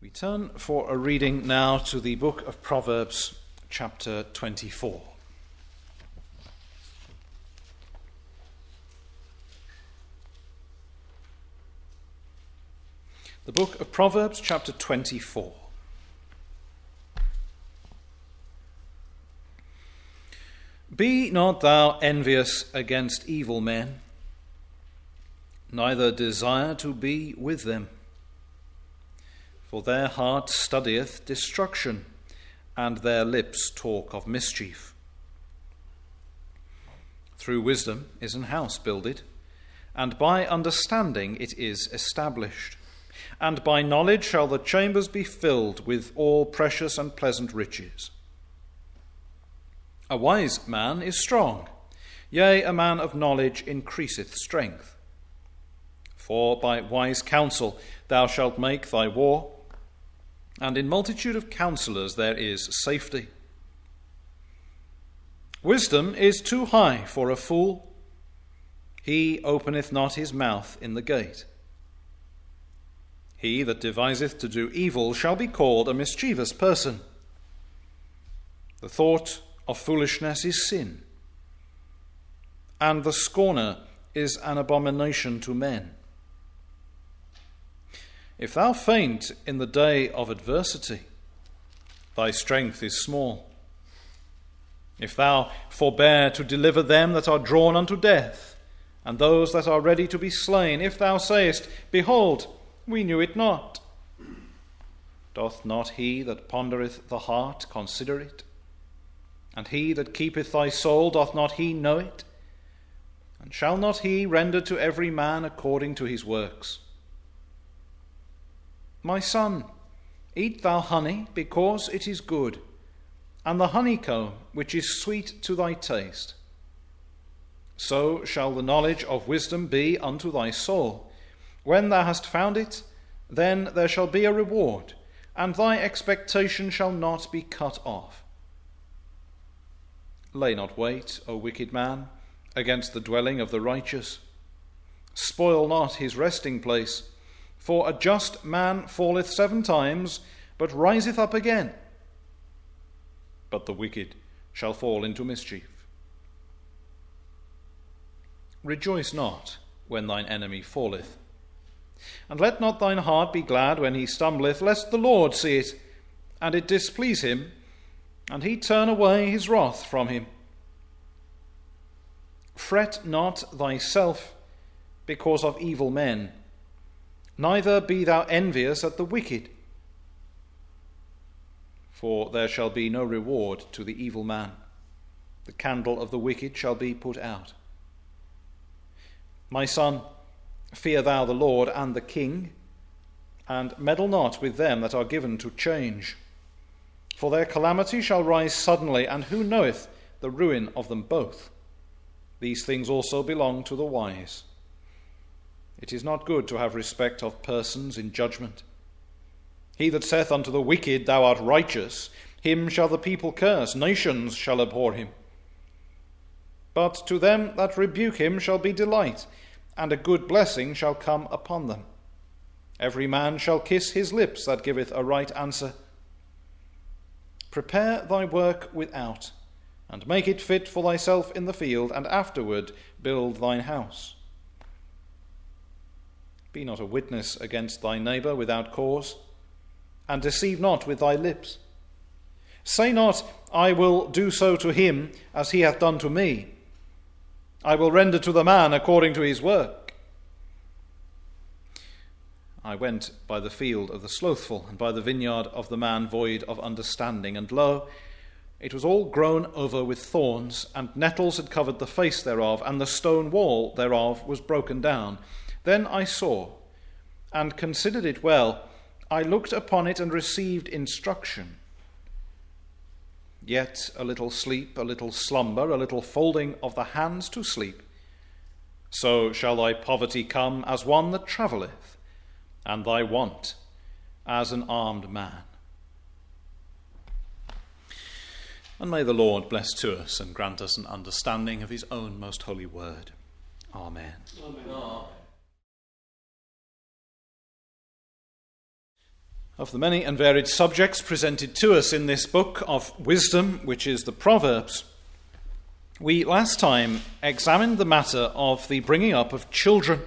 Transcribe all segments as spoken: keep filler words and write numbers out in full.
We turn for a reading now to the book of Proverbs, chapter twenty-four. The book of Proverbs, chapter twenty-four. Be not thou envious against evil men, neither desire to be with them. For their heart studieth destruction, and their lips talk of mischief. Through wisdom is an house builded, and by understanding it is established. And by knowledge shall the chambers be filled with all precious and pleasant riches. A wise man is strong, yea, a man of knowledge increaseth strength. For by wise counsel thou shalt make thy war, and in multitude of counselors there is safety. Wisdom is too high for a fool. He openeth not his mouth in the gate. He that deviseth to do evil shall be called a mischievous person. The thought of foolishness is sin, and the scorner is an abomination to men. If thou faint in the day of adversity, thy strength is small. If thou forbear to deliver them that are drawn unto death, and those that are ready to be slain, if thou sayest, Behold, we knew it not, doth not he that pondereth the heart consider it? And he that keepeth thy soul, doth not he know it? And shall not he render to every man according to his works? My son, eat thou honey, because it is good, and the honeycomb, which is sweet to thy taste. So shall the knowledge of wisdom be unto thy soul. When thou hast found it, then there shall be a reward, and thy expectation shall not be cut off. Lay not wait, O wicked man, against the dwelling of the righteous. Spoil not his resting place. For a just man falleth seven times, but riseth up again. But the wicked shall fall into mischief. Rejoice not when thine enemy falleth, and let not thine heart be glad when he stumbleth, lest the Lord see it, and it displease him, and he turn away his wrath from him. Fret not thyself because of evil men, neither be thou envious at the wicked. For there shall be no reward to the evil man. The candle of the wicked shall be put out. My son, fear thou the Lord and the king, and meddle not with them that are given to change. For their calamity shall rise suddenly, and who knoweth the ruin of them both? These things also belong to the wise. It is not good to have respect of persons in judgment. He that saith unto the wicked, Thou art righteous, him shall the people curse, nations shall abhor him. But to them that rebuke him shall be delight, and a good blessing shall come upon them. Every man shall kiss his lips that giveth a right answer. Prepare thy work without, and make it fit for thyself in the field, and afterward build thine house. Be not a witness against thy neighbour without cause, and deceive not with thy lips. Say not, I will do so to him as he hath done to me. I will render to the man according to his work. I went by the field of the slothful, and by the vineyard of the man void of understanding, and lo, it was all grown over with thorns, and nettles had covered the face thereof, and the stone wall thereof was broken down. Then I saw, and considered it well. I looked upon it and received instruction. Yet a little sleep, a little slumber, a little folding of the hands to sleep. So shall thy poverty come as one that travelleth, and thy want as an armed man. And may the Lord bless to us and grant us an understanding of his own most holy word. Amen. Amen. of the many and varied subjects presented to us in this book of wisdom, which is the Proverbs, we last time examined the matter of the bringing up of children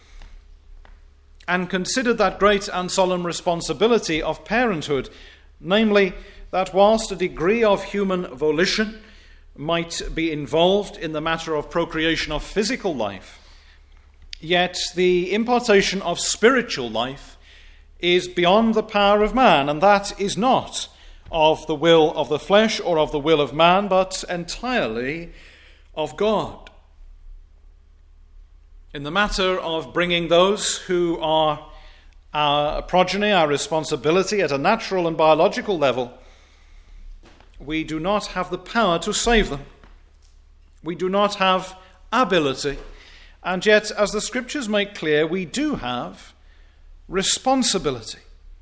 and considered that great and solemn responsibility of parenthood, namely that whilst a degree of human volition might be involved in the matter of procreation of physical life, yet the impartation of spiritual life is beyond the power of man, and that is not of the will of the flesh or of the will of man, but entirely of God. In the matter of bringing those who are our progeny, our responsibility at a natural and biological level, we do not have the power to save them. We do not have ability, and yet, as the Scriptures make clear, we do have responsibility.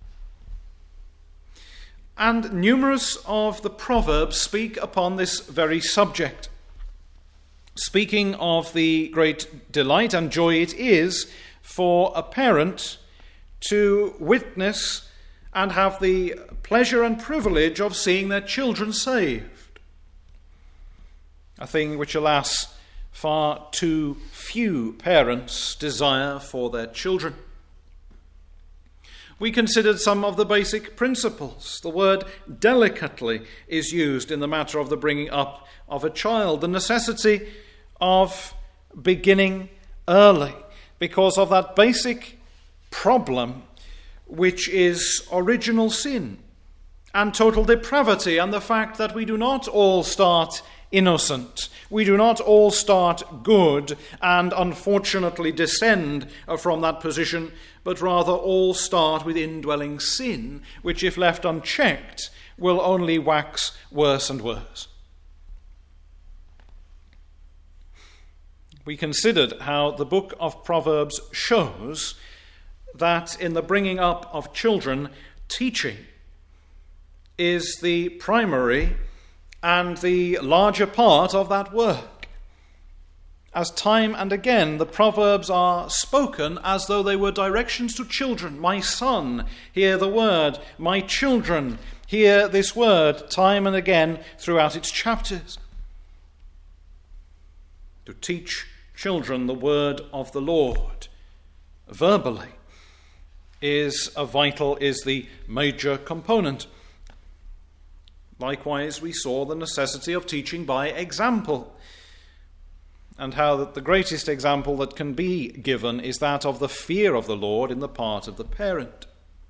And numerous of the Proverbs speak upon this very subject, speaking of the great delight and joy it is for a parent to witness and have the pleasure and privilege of seeing their children saved. A thing which, alas, far too few parents desire for their children. We considered some of the basic principles. The word delicately is used in the matter of the bringing up of a child. The necessity of beginning early because of that basic problem which is original sin and total depravity, and the fact that we do not all start innocent. We do not all start good and unfortunately descend from that position, but rather all start with indwelling sin, which if left unchecked will only wax worse and worse. We considered how the book of Proverbs shows that in the bringing up of children, teaching is the primary and the larger part of that work. As time and again the Proverbs are spoken as though they were directions to children. My son, hear the word. My children, hear this word, time and again throughout its chapters. To teach children the word of the Lord verbally is a vital, is the major component. Likewise, we saw the necessity of teaching by example, and how that the greatest example that can be given is that of the fear of the Lord in the part of the parent.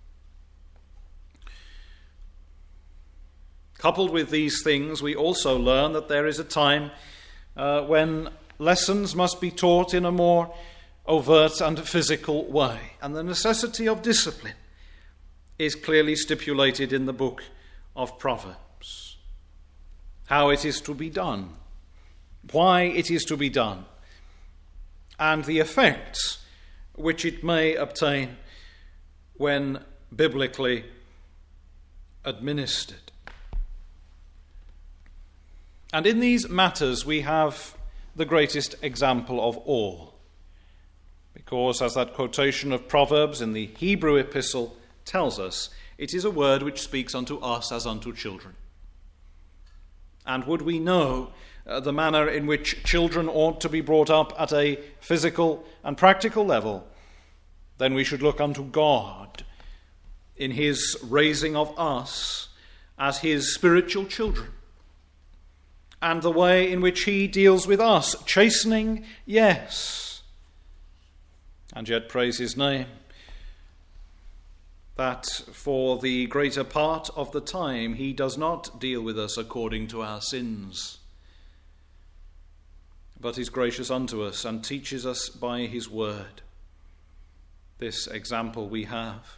Coupled with these things, we also learn that there is a time uh, when lessons must be taught in a more overt and physical way, and the necessity of discipline is clearly stipulated in the book of Proverbs. How it is to be done, why it is to be done, and the effects which it may obtain when biblically administered. And in these matters we have the greatest example of all, because as that quotation of Proverbs in the Hebrew epistle tells us, it is a word which speaks unto us as unto children. And would we know uh, the manner in which children ought to be brought up at a physical and practical level, then we should look unto God in his raising of us as his spiritual children, and the way in which he deals with us, chastening, yes, and yet praise his name, that for the greater part of the time he does not deal with us according to our sins, but is gracious unto us and teaches us by his word. This example we have.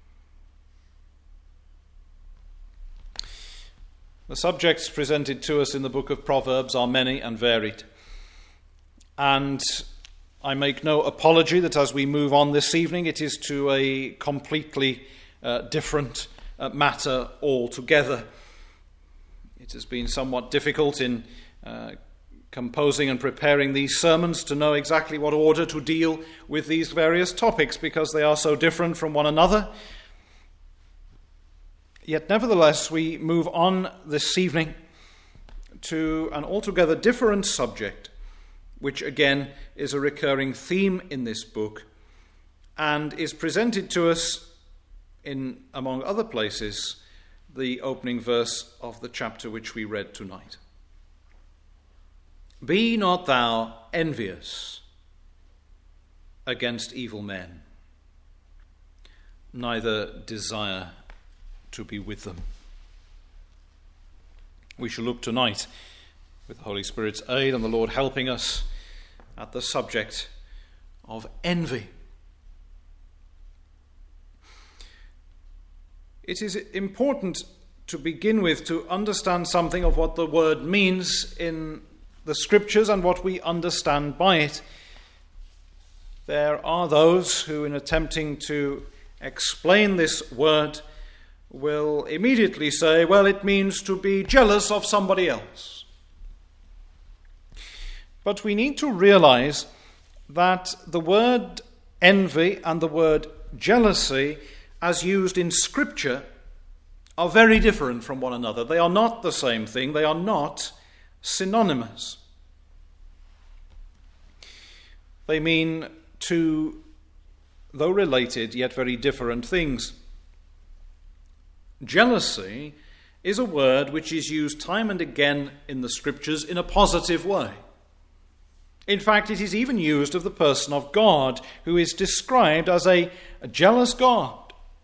The subjects presented to us in the book of Proverbs are many and varied, and I make no apology that as we move on this evening, it is to a completely uh, different uh, matter altogether. It has been somewhat difficult in uh, composing and preparing these sermons to know exactly what order to deal with these various topics, because they are so different from one another. Yet nevertheless, we move on this evening to an altogether different subject, which again is a recurring theme in this book and is presented to us in, among other places, the opening verse of the chapter which we read tonight. Be not thou envious against evil men, neither desire to be with them. We shall look tonight, with the Holy Spirit's aid and the Lord helping us, at the subject of envy. It is important to begin with to understand something of what the word means in the Scriptures and what we understand by it. There are those who, in attempting to explain this word, will immediately say, well, it means to be jealous of somebody else. But we need to realize that the word envy and the word jealousy, as used in Scripture, are very different from one another. They are not the same thing. They are not synonymous. They mean two, though related, yet very different things. Jealousy is a word which is used time and again in the Scriptures in a positive way. In fact, it is even used of the person of God, who is described as a, a jealous God.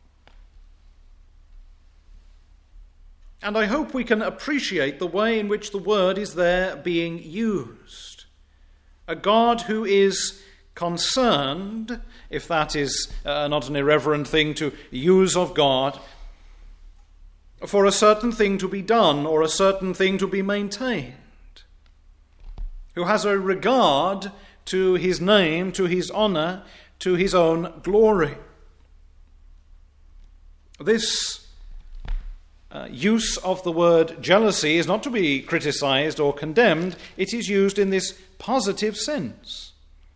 And I hope we can appreciate the way in which the word is there being used. A God who is concerned, if that is uh, not an irreverent thing to use of God, for a certain thing to be done or a certain thing to be maintained, who has a regard to his name, to his honor, to his own glory. This uh, use of the word jealousy is not to be criticized or condemned. It is used in this positive sense.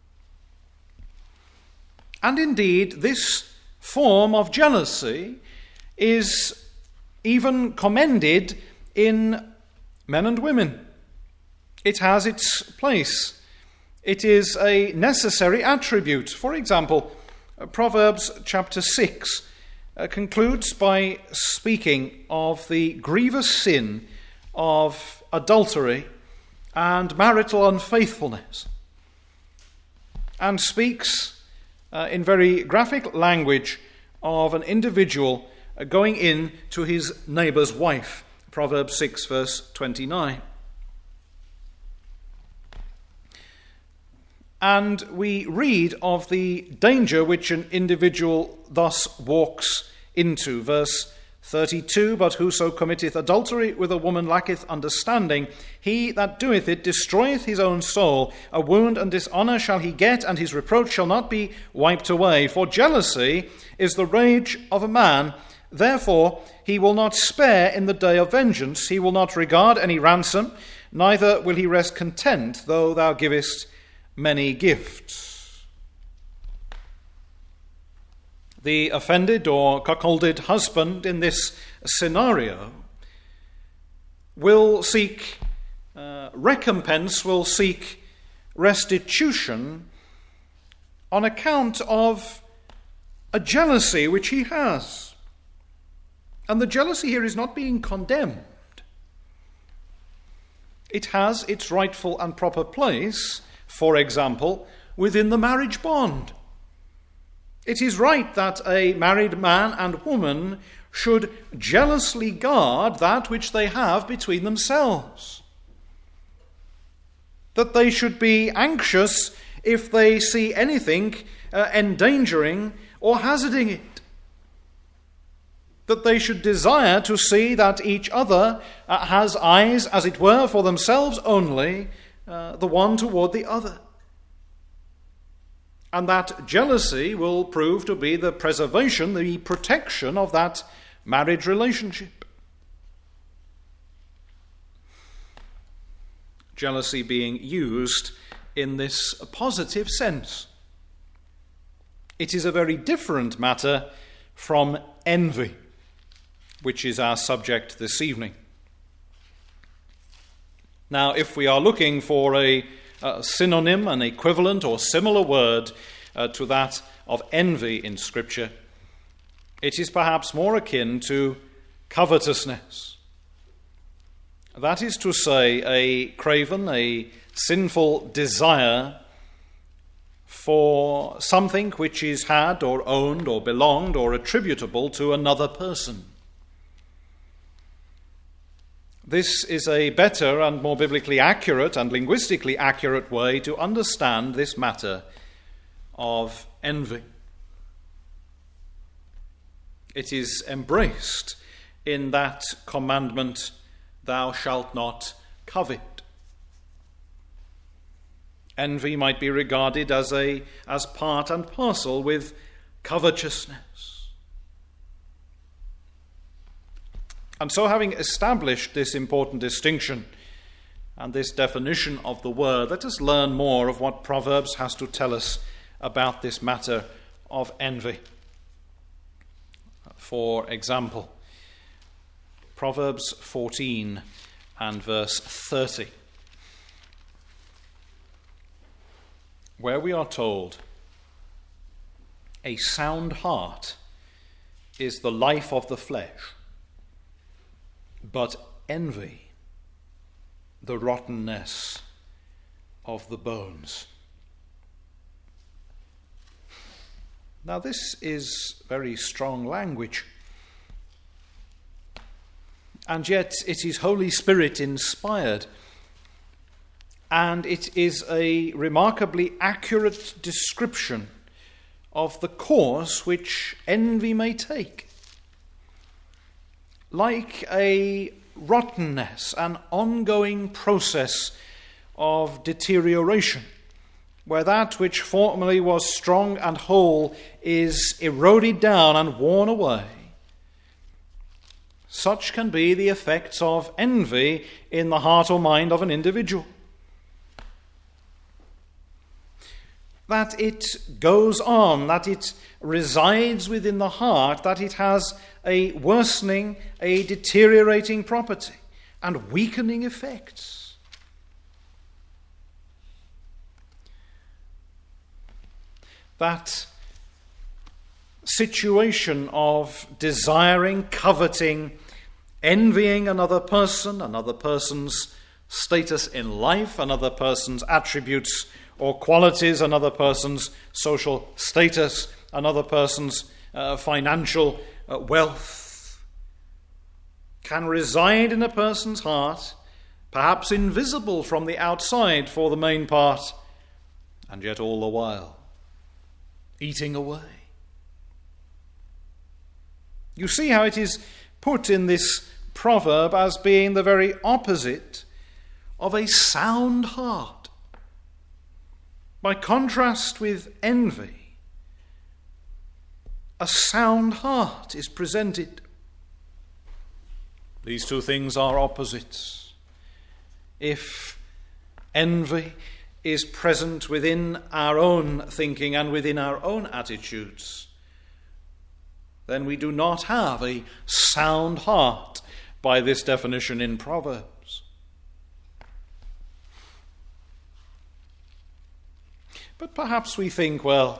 And indeed, this form of jealousy is even commended in men and women. It has its place. It is a necessary attribute. For example, Proverbs chapter six uh, concludes by speaking of the grievous sin of adultery and marital unfaithfulness, and speaks uh, in very graphic language of an individual uh, going in to his neighbour's wife. Proverbs six, verse twenty-nine. And we read of the danger which an individual thus walks into. Verse thirty-two, but whoso committeth adultery with a woman lacketh understanding. He that doeth it destroyeth his own soul. A wound and dishonour shall he get, and his reproach shall not be wiped away. For jealousy is the rage of a man. Therefore he will not spare in the day of vengeance. He will not regard any ransom, neither will he rest content, though thou givest many gifts. The offended or cuckolded husband in this scenario will seek uh, recompense, will seek restitution on account of a jealousy which he has. And the jealousy here is not being condemned. It has its rightful and proper place, for example, within the marriage bond. It is right that a married man and woman should jealously guard that which they have between themselves. That they should be anxious if they see anything uh, endangering or hazarding it. That they should desire to see that each other uh, has eyes, as it were, for themselves only, Uh, the one toward the other. And that jealousy will prove to be the preservation, the protection of that marriage relationship. Jealousy being used in this positive sense. It is a very different matter from envy. which is our subject this evening. Now, if we are looking for a, a synonym, an equivalent or similar word uh, to that of envy in Scripture, it is perhaps more akin to covetousness. That is to say, a craven, a sinful desire for something which is had or owned or belonged or attributable to another person. This is a better and more biblically accurate and linguistically accurate way to understand this matter of envy. It is embraced in that commandment, "Thou shalt not covet." Envy might be regarded as a as part and parcel with covetousness. And so, having established this important distinction and this definition of the word, let us learn more of what Proverbs has to tell us about this matter of envy. For example, Proverbs fourteen and verse thirty, where we are told, "A sound heart is the life of the flesh, but envy the rottenness of the bones." Now, this is very strong language, and yet it is Holy Spirit inspired, and it is a remarkably accurate description of the course which envy may take. Like a rottenness, an ongoing process of deterioration, where that which formerly was strong and whole is eroded down and worn away. Such can be the effects of envy in the heart or mind of an individual. That it goes on, that it resides within the heart, that it has a worsening, a deteriorating property, and weakening effects. That situation of desiring, coveting, envying another person, another person's status in life, another person's attributes or qualities, another person's social status, another person's uh, financial uh, wealth, can reside in a person's heart, perhaps invisible from the outside for the main part, and yet all the while eating away. You see how it is put in this proverb as being the very opposite of a sound heart. By contrast with envy, a sound heart is presented. These two things are opposites. If envy is present within our own thinking and within our own attitudes, then we do not have a sound heart by this definition in Proverbs. But perhaps we think, well,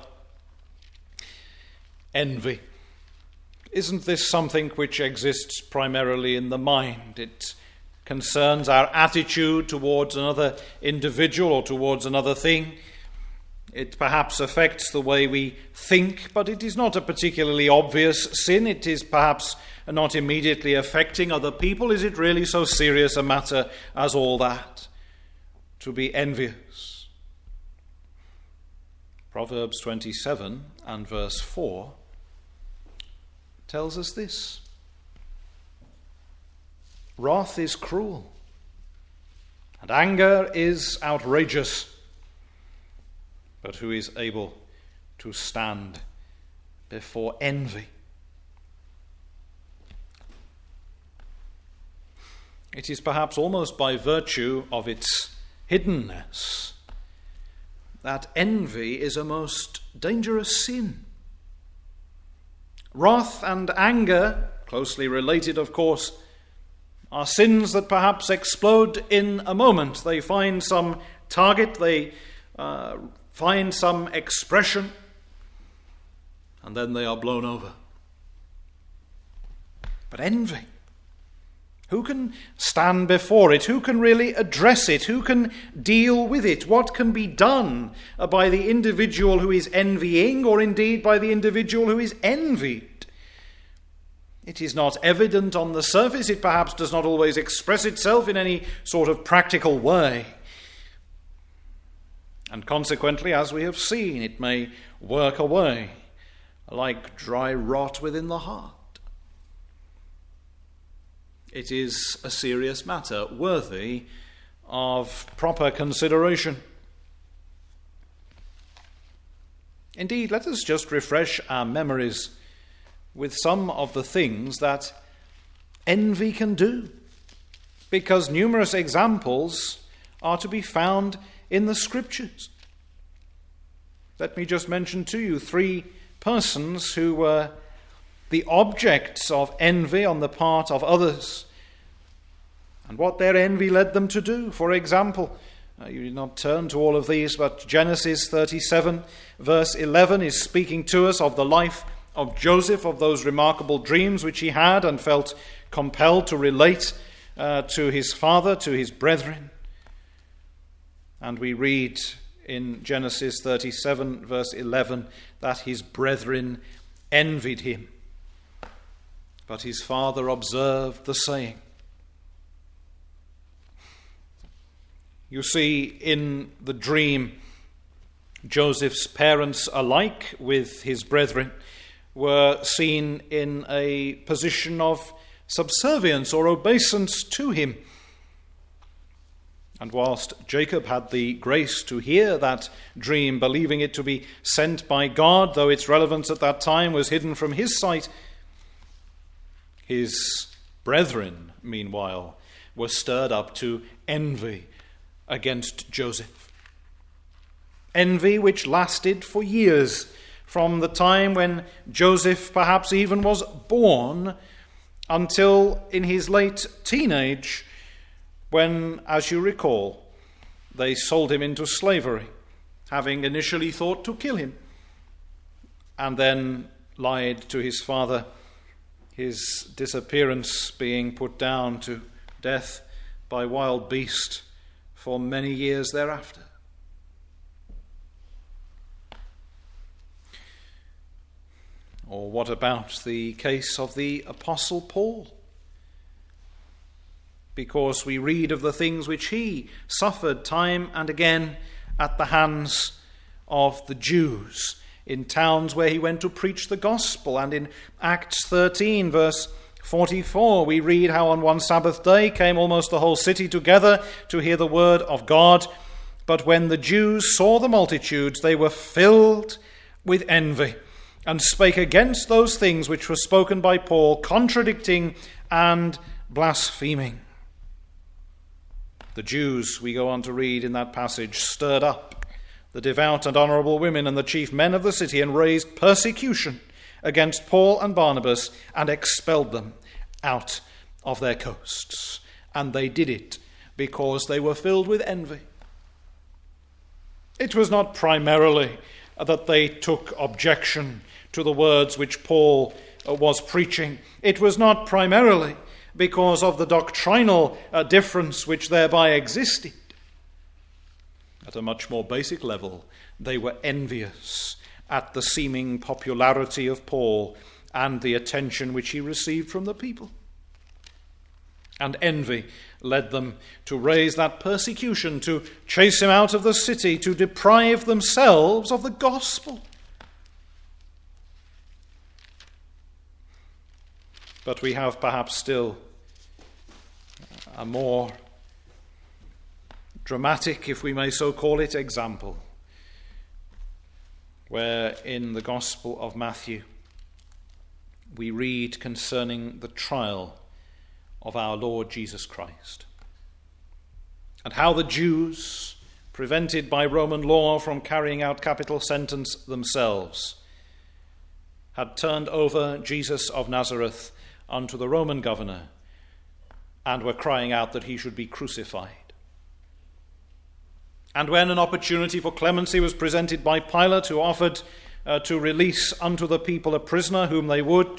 envy, isn't this something which exists primarily in the mind? It concerns our attitude towards another individual or towards another thing. It perhaps affects the way we think, but it is not a particularly obvious sin. It is perhaps not immediately affecting other people. Is it really so serious a matter as all that, to be envious? Proverbs twenty-seven and verse four tells us this: "Wrath is cruel, and anger is outrageous, but who is able to stand before envy?" It is perhaps almost by virtue of its hiddenness that envy is a most dangerous sin. Wrath and anger closely related, of course, are sins that perhaps explode in a moment. They find some target, they uh, find some expression, and then they are blown over. But envy, who can stand before it? Who can really address it? Who can deal with it? What can be done by the individual who is envying, or indeed by the individual who is envied? It is not evident on the surface. It perhaps does not always express itself in any sort of practical way. And consequently, as we have seen, it may work away like dry rot within the heart. It is a serious matter, worthy of proper consideration. Indeed, let us just refresh our memories with some of the things that envy can do, because numerous examples are to be found in the Scriptures. Let me just mention to you three persons who were the objects of envy on the part of others, and what their envy led them to do. For example, uh, you did not turn to all of these, but Genesis thirty-seven, verse eleven, is speaking to us of the life of Joseph, of those remarkable dreams which he had and felt compelled to relate uh, to his father, to his brethren. And we read in Genesis thirty-seven, verse eleven, that his brethren envied him. But his father observed the saying. You see, in the dream, Joseph's parents alike with his brethren were seen in a position of subservience or obeisance to him. And whilst Jacob had the grace to hear that dream, believing it to be sent by God, though its relevance at that time was hidden from his sight, his brethren, meanwhile, were stirred up to envy against Joseph. Envy which lasted for years, from the time when Joseph perhaps even was born until in his late teenage, when, as you recall, they sold him into slavery, having initially thought to kill him, and then lied to his father, his disappearance being put down to death by wild beast for many years thereafter. Or what about the case of the Apostle Paul? Because we read of the things which he suffered time and again at the hands of the Jews in towns where he went to preach the gospel. And in Acts thirteen, verse forty-four, we read how on one Sabbath day came almost the whole city together to hear the word of God. But when the Jews saw the multitudes, they were filled with envy, and spake against those things which were spoken by Paul, contradicting and blaspheming. The Jews, we go on to read in that passage, stirred up the devout and honourable women and the chief men of the city, and raised persecution against Paul and Barnabas, and expelled them out of their coasts. And they did it because they were filled with envy. It was not primarily that they took objection to the words which Paul was preaching. It was not primarily because of the doctrinal uh, difference which thereby existed. At a much more basic level, they were envious at the seeming popularity of Paul and the attention which he received from the people. And envy led them to raise that persecution, to chase him out of the city, to deprive themselves of the gospel. But we have perhaps still a more dramatic, if we may so call it, example, where in the Gospel of Matthew we read concerning the trial of our Lord Jesus Christ, and how the Jews, prevented by Roman law from carrying out capital sentence themselves, had turned over Jesus of Nazareth unto the Roman governor, and were crying out that he should be crucified. And when an opportunity for clemency was presented by Pilate, who offered uh, to release unto the people a prisoner whom they would,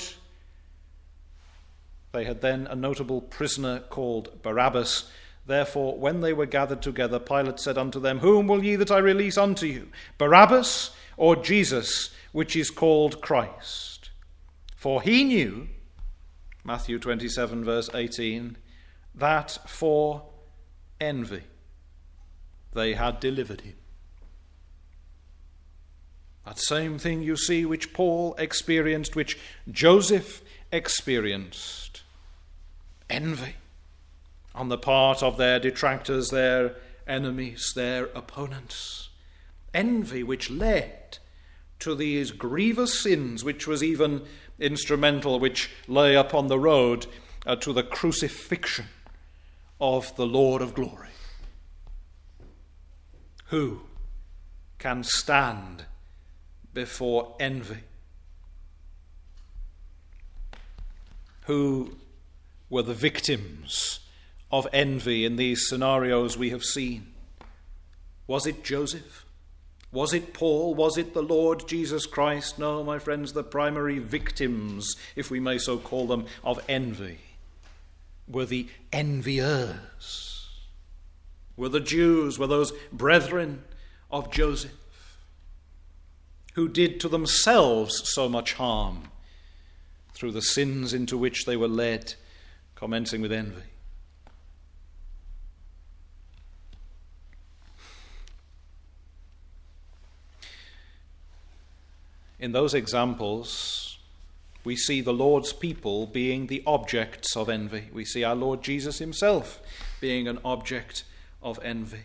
they had then a notable prisoner called Barabbas. Therefore, when they were gathered together, Pilate said unto them, Whom will ye that I release unto you, Barabbas or Jesus, which is called Christ? For he knew, Matthew twenty-seven, verse eighteen, that for envy they had delivered him. That same thing you see which Paul experienced, which Joseph experienced. Envy on the part of their detractors, their enemies, their opponents. Envy which led to these grievous sins, which was even instrumental, which lay upon the road uh, to the crucifixion of the Lord of glory. Who can stand before envy? Who were the victims of envy in these scenarios we have seen? Was it Joseph? Was it Paul? Was it the Lord Jesus Christ? No, my friends, the primary victims, if we may so call them, of envy were the enviers, were the Jews, were those brethren of Joseph who did to themselves so much harm through the sins into which they were led, commencing with envy. In those examples, we see the Lord's people being the objects of envy. We see our Lord Jesus himself being an object of envy.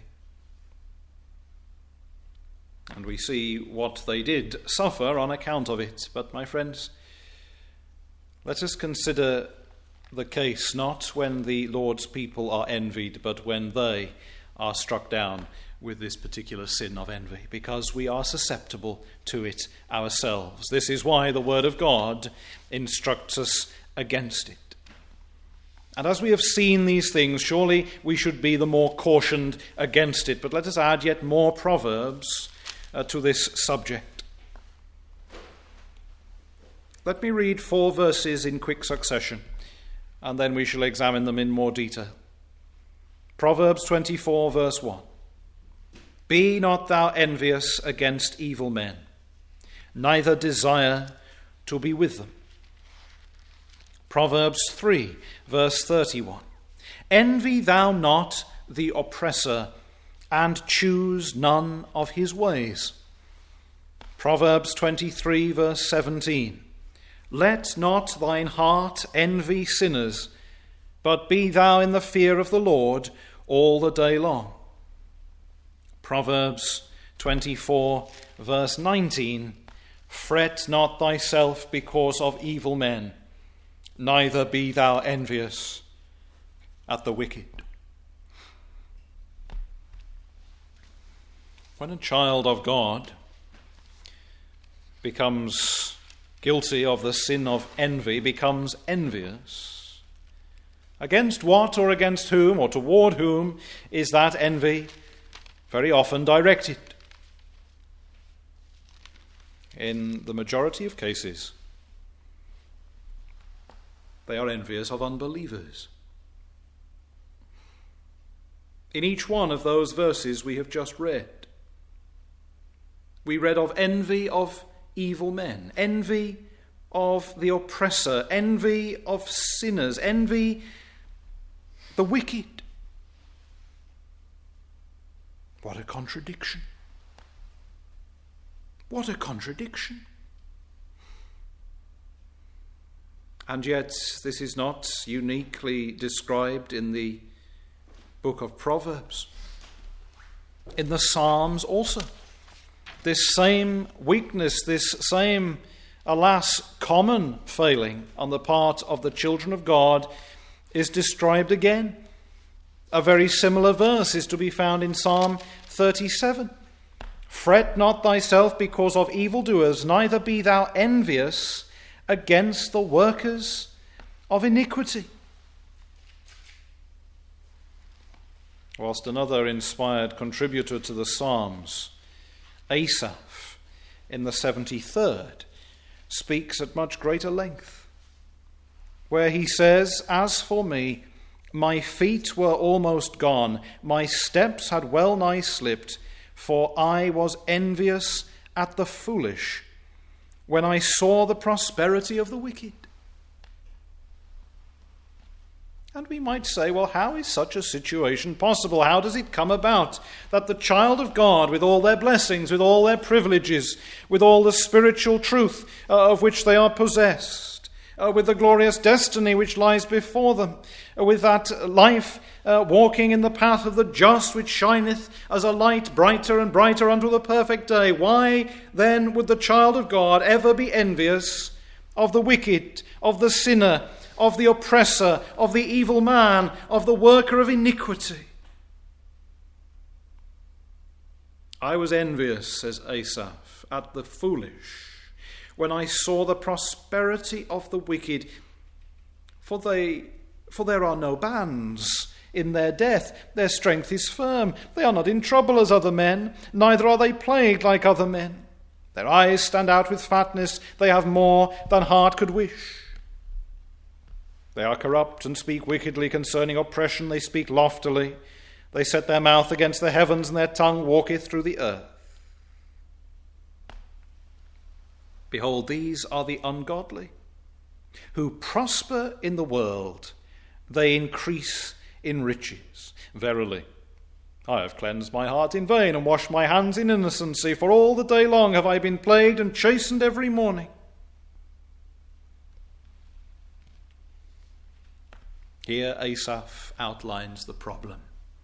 And we see what they did suffer on account of it. But, my friends, let us consider the case not when the Lord's people are envied, but when they are struck down with this particular sin of envy, because we are susceptible to it ourselves. This is why the Word of God instructs us against it. And as we have seen these things, surely we should be the more cautioned against it. But let us add yet more proverbs uh, to this subject. Let me read four verses in quick succession, and then we shall examine them in more detail. Proverbs twenty-four, verse one. Be not thou envious against evil men, neither desire to be with them. Proverbs three, verse thirty-one. Envy thou not the oppressor, and choose none of his ways. Proverbs twenty-three, verse seventeen. Let not thine heart envy sinners, but be thou in the fear of the Lord all the day long. Proverbs twenty-four, verse nineteen. Fret not thyself because of evil men, neither be thou envious at the wicked. When a child of God becomes guilty of the sin of envy, becomes envious, against what or against whom or toward whom is that envy very often directed? In the majority of cases, they are envious of unbelievers. In each one of those verses we have just read, we read of envy of evil men, envy of the oppressor, envy of sinners, envy the wicked. What a contradiction. What a contradiction. And yet, this is not uniquely described in the book of Proverbs. In the Psalms also, this same weakness, this same, alas, common failing on the part of the children of God is described again. A very similar verse is to be found in Psalm thirty-seven. Fret not thyself because of evildoers, neither be thou envious against the workers of iniquity. Whilst another inspired contributor to the Psalms, Asaph, in the seventy-third, speaks at much greater length, where he says, "As for me, my feet were almost gone, my steps had well nigh slipped, for I was envious at the foolish when I saw the prosperity of the wicked." And we might say, well, how is such a situation possible? How does it come about that the child of God, with all their blessings, with all their privileges, with all the spiritual truth uh, of which they are possessed, uh, with the glorious destiny which lies before them, uh, with that life uh, walking in the path of the just which shineth as a light brighter and brighter unto the perfect day, why then would the child of God ever be envious of the wicked, of the sinner, of the oppressor, of the evil man, of the worker of iniquity? I was envious, says Asaph, at the foolish when I saw the prosperity of the wicked, for they for there are no bands in their death. Their strength is firm. They are not in trouble as other men, neither are they plagued like other men. Their eyes stand out with fatness. They have more than heart could wish. They are corrupt and speak wickedly concerning oppression. They speak loftily. They set their mouth against the heavens, and their tongue walketh through the earth. Behold, these are the ungodly, who prosper in the world. They increase in riches. Verily, I have cleansed my heart in vain, and washed my hands in innocency, for all the day long have I been plagued and chastened every morning. Here Asaph outlines the problem.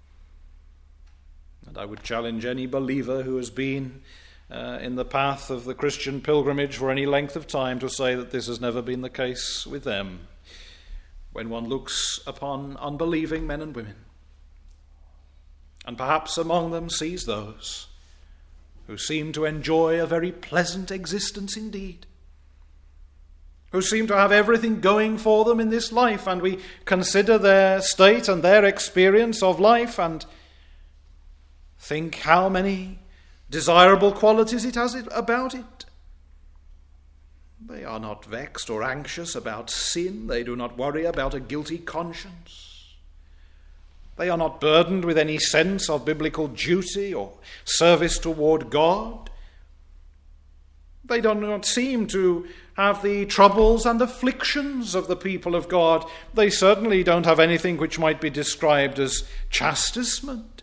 And I would challenge any believer who has been uh, in the path of the Christian pilgrimage for any length of time to say that this has never been the case with them. When one looks upon unbelieving men and women, and perhaps among them sees those who seem to enjoy a very pleasant existence indeed, who seem to have everything going for them in this life, and we consider their state and their experience of life and think how many desirable qualities it has about it. They are not vexed or anxious about sin. They do not worry about a guilty conscience. They are not burdened with any sense of biblical duty or service toward God. They do not seem to have the troubles and afflictions of the people of God. They certainly don't have anything which might be described as chastisement.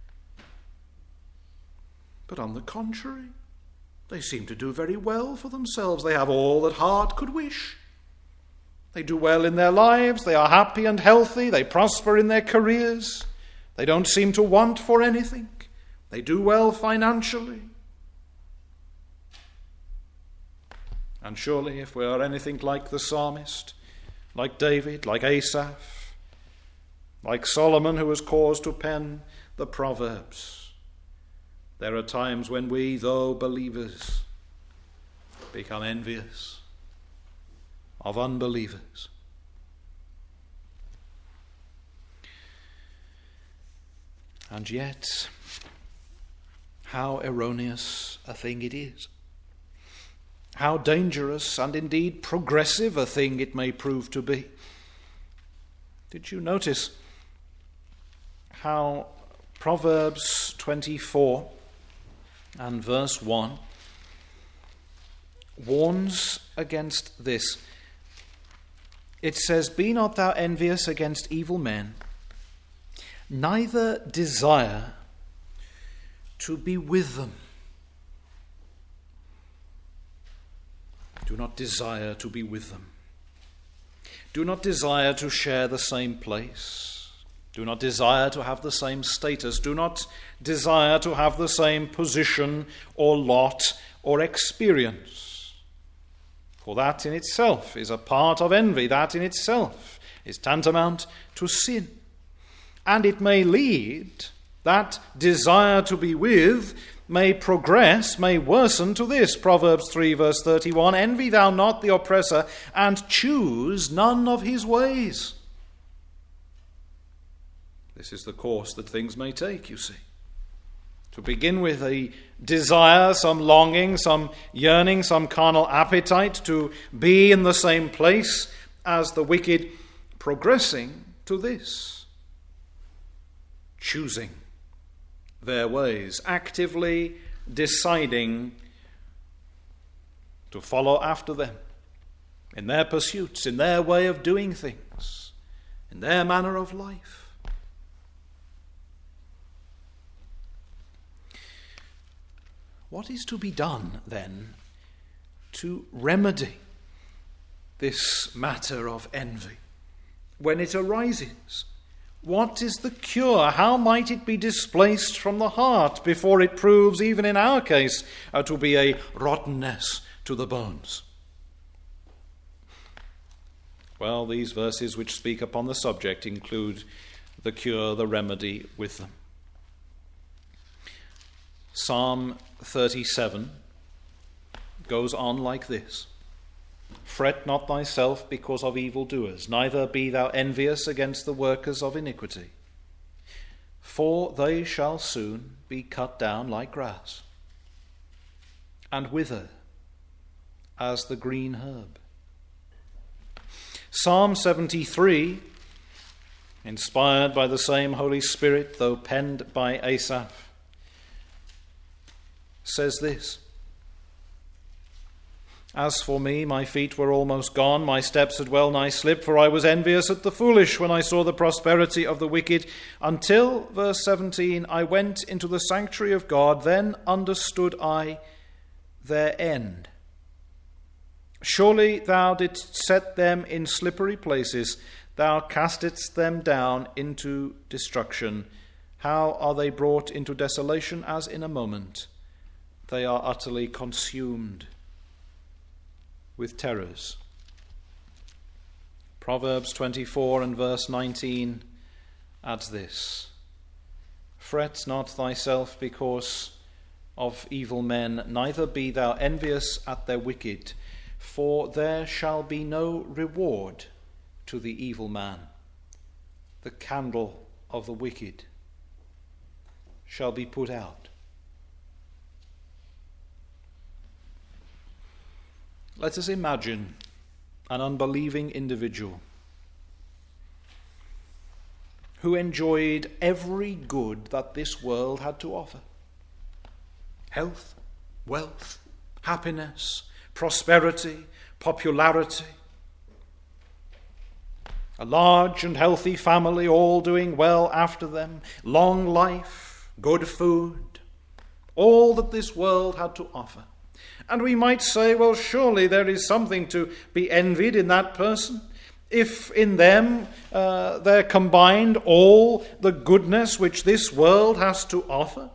But on the contrary, they seem to do very well for themselves. They have all that heart could wish. They do well in their lives. They are happy and healthy. They prosper in their careers. They don't seem to want for anything. They do well financially. And surely, if we are anything like the psalmist, like David, like Asaph, like Solomon, who was caused to pen the Proverbs, there are times when we, though believers, become envious of unbelievers. And yet, how erroneous a thing it is. How dangerous and indeed progressive a thing it may prove to be. Did you notice how Proverbs twenty-four and verse one warns against this? It says, "Be not thou envious against evil men, neither desire to be with them." Do not desire to be with them. Do not desire to share the same place. Do not desire to have the same status. Do not desire to have the same position or lot or experience. For that in itself is a part of envy. That in itself is tantamount to sin. And it may lead, that desire to be with may progress, may worsen to this. Proverbs three verse thirty-one, envy thou not the oppressor, and choose none of his ways. This is the course that things may take, you see. To begin with a desire, some longing, some yearning, some carnal appetite to be in the same place as the wicked, progressing to this. Choosing their ways, actively deciding to follow after them in their pursuits, in their way of doing things, in their manner of life. What is to be done, then, to remedy this matter of envy when it arises? What is the cure? How might it be displaced from the heart before it proves, even in our case, uh, to be a rottenness to the bones? Well, these verses which speak upon the subject include the cure, the remedy with them. Psalm thirty-seven goes on like this. Fret not thyself because of evildoers, neither be thou envious against the workers of iniquity. For they shall soon be cut down like grass, and wither as the green herb. Psalm seventy-three, inspired by the same Holy Spirit, though penned by Asaph, says this: As for me, my feet were almost gone, my steps had well nigh slipped, for I was envious at the foolish when I saw the prosperity of the wicked, until, verse seventeen, I went into the sanctuary of God, then understood I their end. Surely thou didst set them in slippery places, thou castedst them down into destruction. How are they brought into desolation as in a moment? They are utterly consumed with terrors. Proverbs twenty-four and verse nineteen adds this: Fret not thyself because of evil men, neither be thou envious at their wicked, for there shall be no reward to the evil man. The candle of the wicked shall be put out. Let us imagine an unbelieving individual who enjoyed every good that this world had to offer. Health, wealth, happiness, prosperity, popularity. A large and healthy family, all doing well after them. Long life, good food, all that this world had to offer. And we might say, well, surely there is something to be envied in that person. If in them uh, there combined all the goodness which this world has to offer.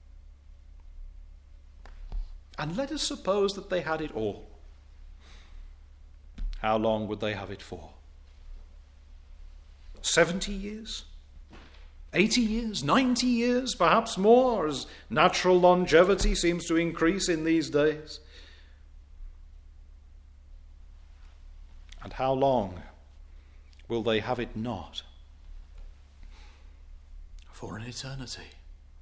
And let us suppose that they had it all. How long would they have it for? Seventy years? Eighty years? Ninety years? Perhaps more, as natural longevity seems to increase in these days. And how long will they have it not? For an eternity.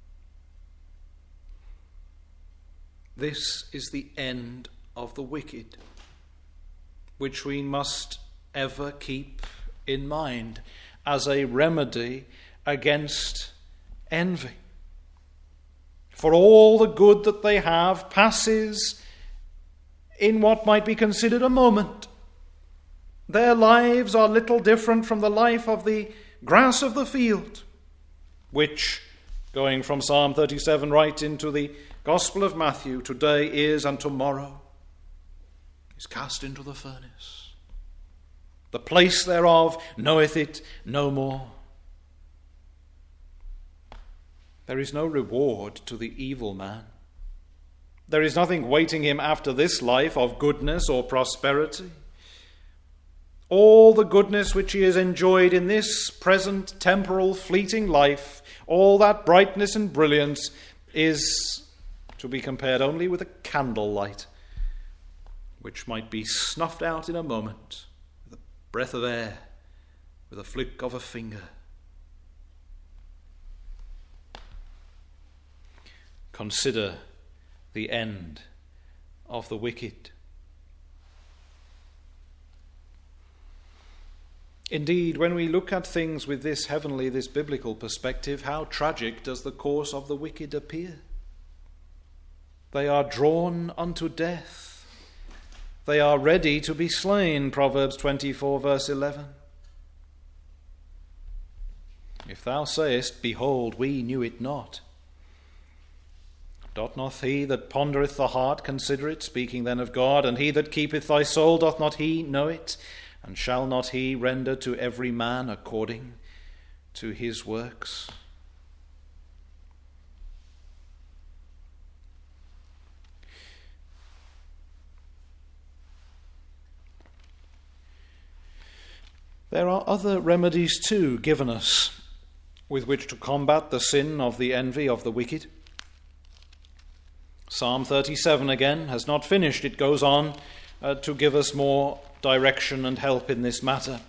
This is the end of the wicked, which we must ever keep in mind as a remedy against envy. For all the good that they have passes in what might be considered a moment. Their lives are little different from the life of the grass of the field, which, going from Psalm thirty-seven right into the Gospel of Matthew, today is and tomorrow is cast into the furnace. The place thereof knoweth it no more. There is no reward to the evil man. There is nothing waiting him after this life of goodness or prosperity. All the goodness which he has enjoyed in this present temporal fleeting life, all that brightness and brilliance is to be compared only with a candlelight, which might be snuffed out in a moment with a breath of air, with a flick of a finger. Consider the end of the wicked. Indeed, when we look at things with this heavenly, this biblical perspective, how tragic does the course of the wicked appear? They are drawn unto death. They are ready to be slain, Proverbs twenty-four, verse eleven. If thou sayest, Behold, we knew it not, doth not he that pondereth the heart consider it, speaking then of God? And he that keepeth thy soul, doth not he know it? And shall not he render to every man according to his works? There are other remedies too given us with which to combat the sin of the envy of the wicked. Psalm thirty-seven again has not finished. It goes on uh, to give us more direction and help in this matter.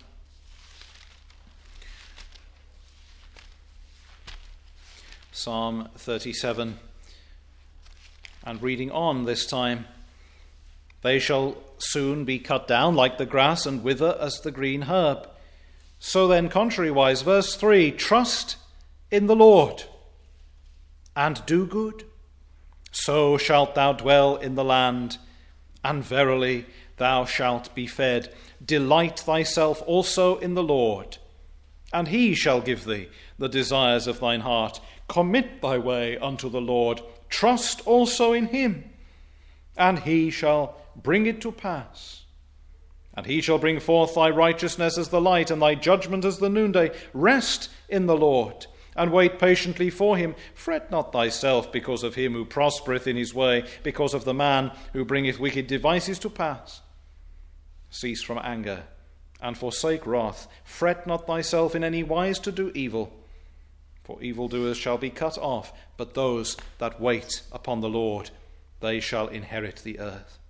Psalm thirty-seven, and reading on this time, they shall soon be cut down like the grass and wither as the green herb. So then, contrariwise, verse three, trust in the Lord and do good. So shalt thou dwell in the land, and verily thou shalt be fed. Delight thyself also in the Lord, and he shall give thee the desires of thine heart. Commit thy way unto the Lord. Trust also in him, and he shall bring it to pass. And he shall bring forth thy righteousness as the light, and thy judgment as the noonday. Rest in the Lord, and wait patiently for him. Fret not thyself because of him who prospereth in his way, because of the man who bringeth wicked devices to pass. Cease from anger, and forsake wrath. Fret not thyself in any wise to do evil, for evildoers shall be cut off, but those that wait upon the Lord, they shall inherit the earth.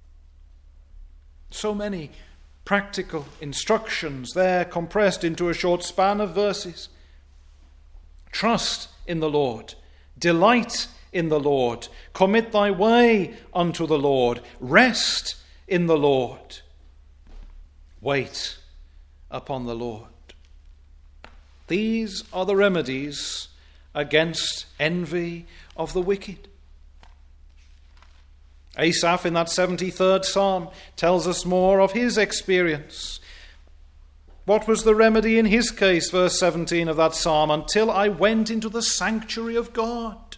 So many practical instructions there compressed into a short span of verses. Trust in the Lord. Delight in the Lord. Commit thy way unto the Lord. Rest in the Lord. Wait upon the Lord. These are the remedies against envy of the wicked. Asaph in that seventy-third Psalm tells us more of his experience. What was the remedy in his case? Verse seventeen of that psalm, until I went into the sanctuary of God.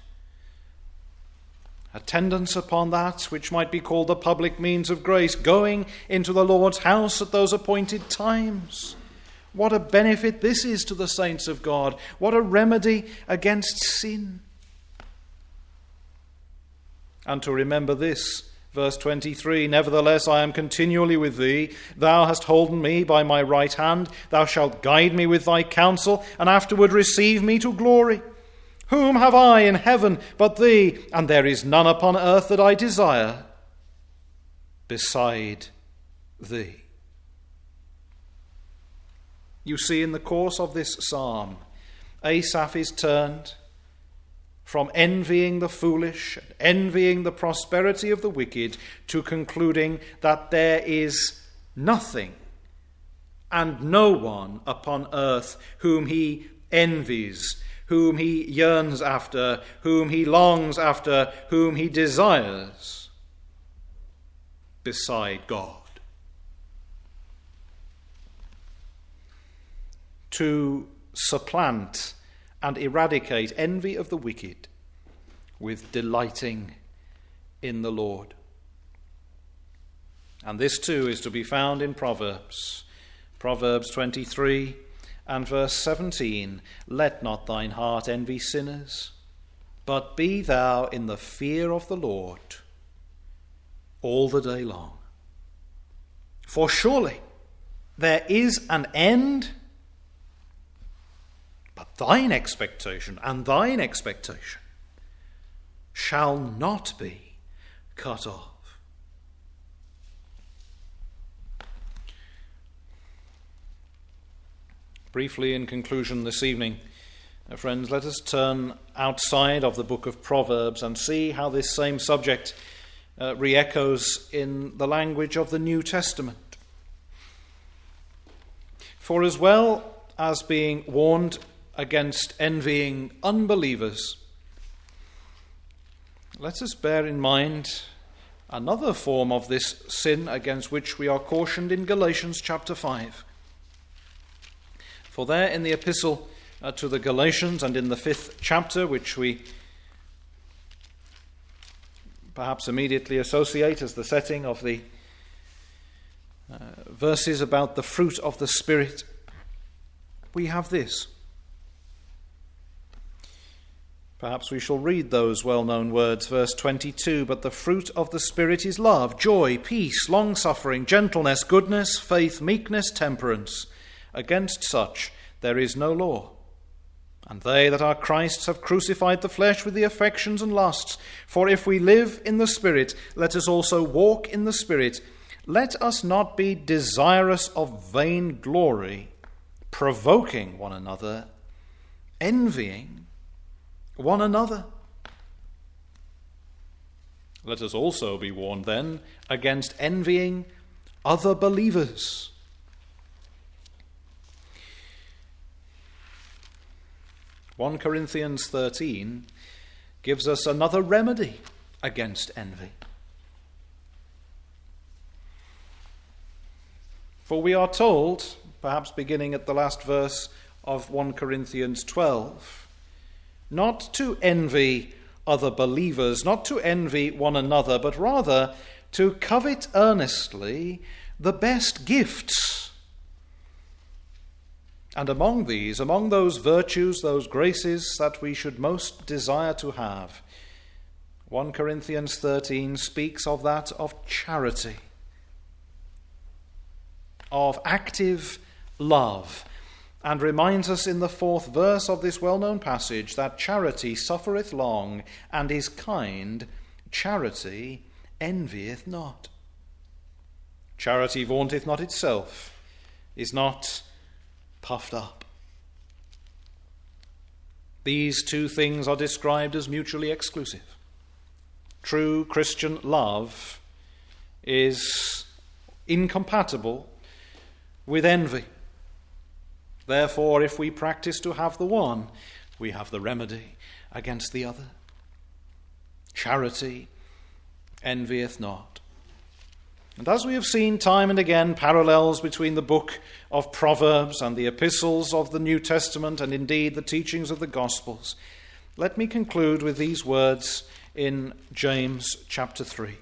Attendance upon that which might be called the public means of grace, going into the Lord's house at those appointed times. What a benefit this is to the saints of God. What a remedy against sin. And to remember this, verse twenty-three, nevertheless I am continually with thee. Thou hast holden me by my right hand. Thou shalt guide me with thy counsel, and afterward receive me to glory. Whom have I in heaven but thee? And there is none upon earth that I desire beside thee. You see, in the course of this psalm, Asaph is turned from envying the foolish, and envying the prosperity of the wicked, to concluding that there is nothing and no one upon earth whom he envies, whom he yearns after, whom he longs after, whom he desires beside God. To supplant and eradicate envy of the wicked with delighting in the Lord. And this too is to be found in Proverbs. Proverbs twenty-three and verse seventeen. Let not thine heart envy sinners, but be thou in the fear of the Lord all the day long. For surely there is an end, but thine expectation and thine expectation shall not be cut off. Briefly, in conclusion this evening, uh, friends, let us turn outside of the book of Proverbs and see how this same subject uh, re-echoes in the language of the New Testament. For as well as being warned against envying unbelievers, let us bear in mind another form of this sin against which we are cautioned in Galatians chapter five. For there in the epistle uh, to the Galatians and in the fifth chapter, which we perhaps immediately associate as the setting of the uh, verses about the fruit of the Spirit, we have this. Perhaps we shall read those well-known words, verse twenty-two, "But the fruit of the Spirit is love, joy, peace, long-suffering, gentleness, goodness, faith, meekness, temperance. Against such there is no law. And they that are Christ's have crucified the flesh with the affections and lusts. For if we live in the Spirit, let us also walk in the Spirit. Let us not be desirous of vain glory, provoking one another, envying one another." Let us also be warned then against envying other believers. First Corinthians thirteen gives us another remedy against envy. For we are told, perhaps beginning at the last verse of First Corinthians twelve, not to envy other believers, not to envy one another, but rather to covet earnestly the best gifts. And among these, among those virtues, those graces that we should most desire to have, First Corinthians thirteen speaks of that of charity, of active love, and reminds us in the fourth verse of this well-known passage that charity suffereth long and is kind, charity envieth not. Charity vaunteth not itself, is not puffed up. These two things are described as mutually exclusive. True Christian love is incompatible with envy. Therefore, if we practice to have the one, we have the remedy against the other. Charity envieth not. And as we have seen time and again, parallels between the book of Proverbs and the epistles of the New Testament, and indeed the teachings of the Gospels, let me conclude with these words in James chapter three.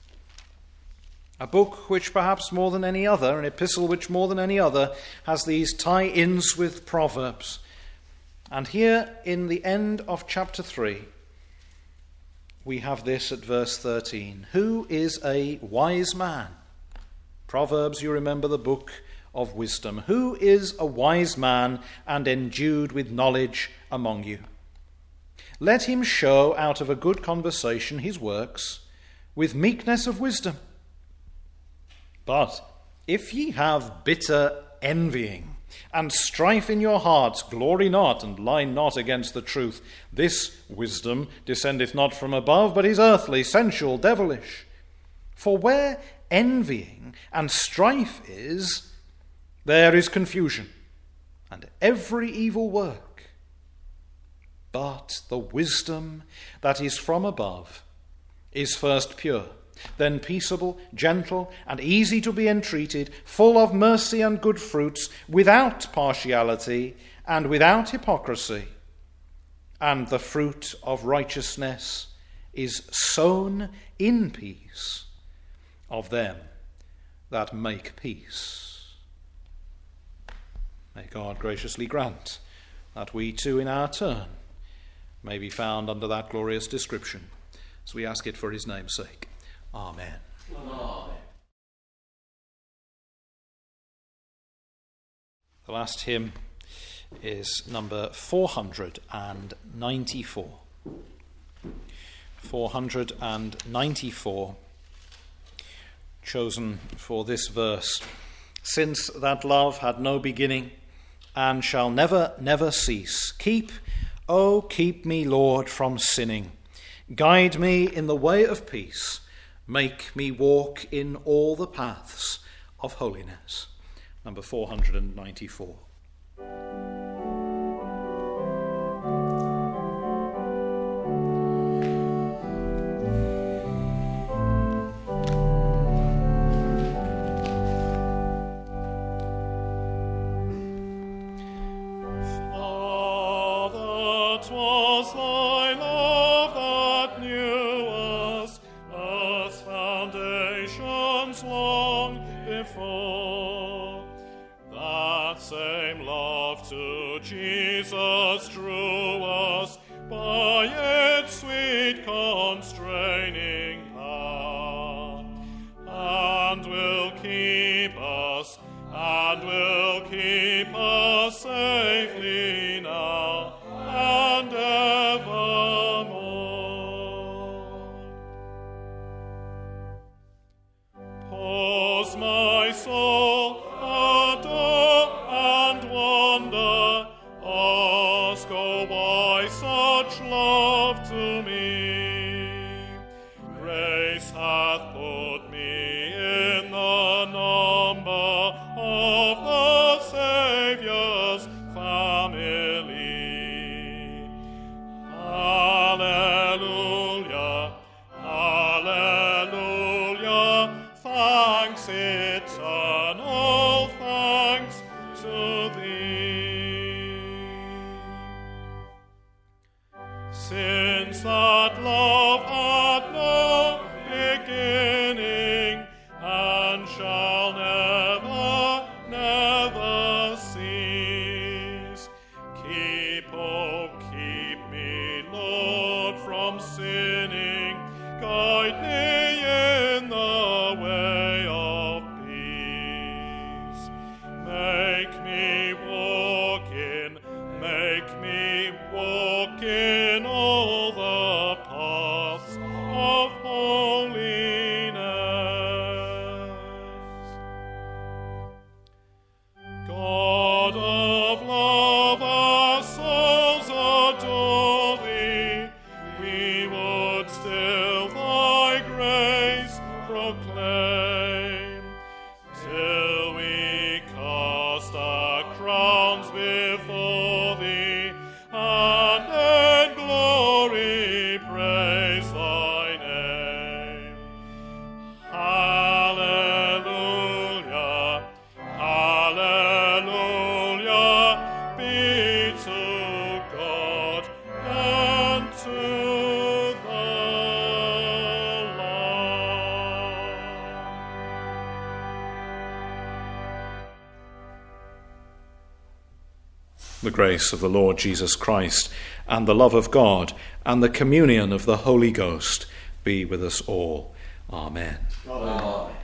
A book which perhaps more than any other, an epistle which more than any other, has these tie-ins with Proverbs. And here in the end of chapter three, we have this at verse thirteen. Who is a wise man? Proverbs, you remember, the book of wisdom. Who is a wise man and endued with knowledge among you? Let him show out of a good conversation his works with meekness of wisdom. But if ye have bitter envying and strife in your hearts, glory not and lie not against the truth. This wisdom descendeth not from above, but is earthly, sensual, devilish. For where envying and strife is, there is confusion and every evil work. But the wisdom that is from above is first pure, then peaceable, gentle, and easy to be entreated, full of mercy and good fruits, without partiality and without hypocrisy. And the fruit of righteousness is sown in peace of them that make peace. May God graciously grant that we too in our turn may be found under that glorious description, as we ask it for his name's sake. Amen. Amen. The last hymn is number four hundred ninety-four. four hundred ninety-four, chosen for this verse. Since that love had no beginning and shall never, never cease, keep, oh, keep me, Lord, from sinning. Guide me in the way of peace. Make me walk in all the paths of holiness. Number four hundred ninety-four. Jesus drew us by its sweet constraining power, and will keep us, and will keep us safely now and evermore. Pause, my soul, adore and wonder, ask, oh, why such love to me? Grace hath put me in the number of the Saviour's family. Hallelujah, hallelujah, thanks eternal, thanks to thee. Since that love had no beginning and shall never, never cease, keep, oh, keep me, Lord, from sinning. Guide me in the way of peace. Make me walk in, make me walk in all the paths of holiness. God of love, our souls adore thee. We would still thy grace proclaim, till we cast our crowns before thee, and in glory praise thy name. Hallelujah, hallelujah, be to God and to the Lamb. The grace of the Lord Jesus Christ, and the love of God, and the communion of the Holy Ghost be with us all. Amen. Amen.